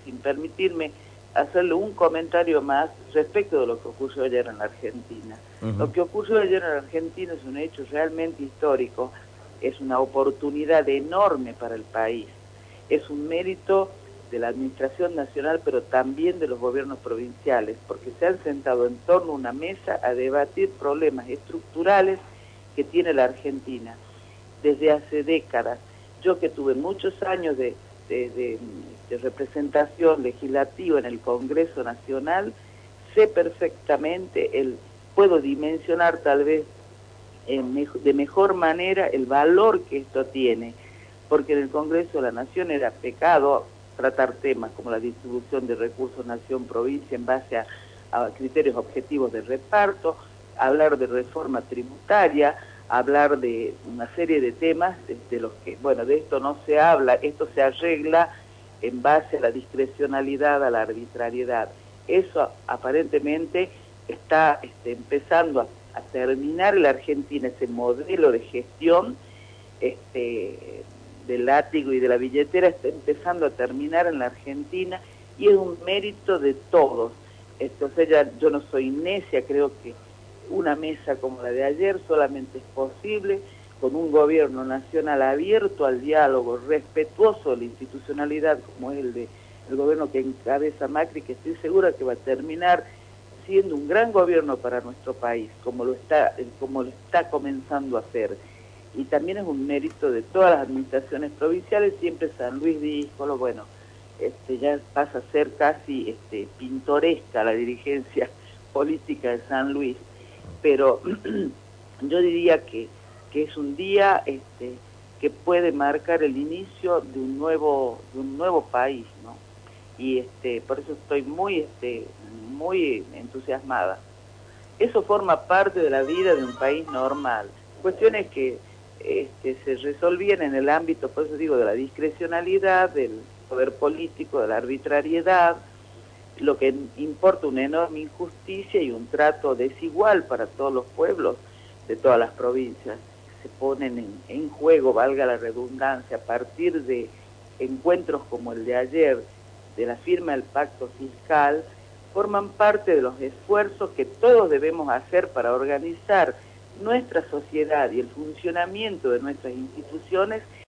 sin permitirme hacerle un comentario más respecto de lo que ocurrió ayer en la Argentina. Lo que ocurrió ayer en la Argentina es un hecho realmente histórico, es una oportunidad enorme para el país, es un mérito de la Administración Nacional, pero también de los gobiernos provinciales, porque se han sentado en torno a una mesa a debatir problemas estructurales que tiene la Argentina desde hace décadas. Yo que tuve muchos años de representación legislativa en el Congreso Nacional, sé perfectamente, puedo dimensionar tal vez de mejor manera el valor que esto tiene, porque en el Congreso de la Nación era pecado tratar temas como la distribución de recursos nación-provincia en base a criterios objetivos de reparto, hablar de reforma tributaria, hablar de una serie de temas de los que, bueno, de esto no se habla, esto se arregla en base a la discrecionalidad, a la arbitrariedad. Eso aparentemente está empezando a terminar en la Argentina, ese modelo de gestión del látigo y de la billetera está empezando a terminar en la Argentina y es un mérito de todos. Entonces yo no soy necia, creo que una mesa como la de ayer solamente es posible con un gobierno nacional abierto al diálogo, respetuoso de la institucionalidad como es el gobierno que encabeza Macri, que estoy segura que va a terminar siendo un gran gobierno para nuestro país, como lo está comenzando a hacer. Y también es un mérito de todas las administraciones provinciales, siempre San Luis Díscolo, bueno, ya pasa a ser casi pintoresca la dirigencia política de San Luis, pero yo diría que es un día que puede marcar el inicio de un nuevo país, ¿no? Y por eso estoy muy entusiasmada. Eso forma parte de la vida de un país normal. Cuestiones que se resolvían en el ámbito, por eso digo, de la discrecionalidad, del poder político, de la arbitrariedad, lo que importa una enorme injusticia y un trato desigual para todos los pueblos de todas las provincias. Se ponen en juego, valga la redundancia, a partir de encuentros como el de ayer, de la firma del pacto fiscal, forman parte de los esfuerzos que todos debemos hacer para organizar nuestra sociedad y el funcionamiento de nuestras instituciones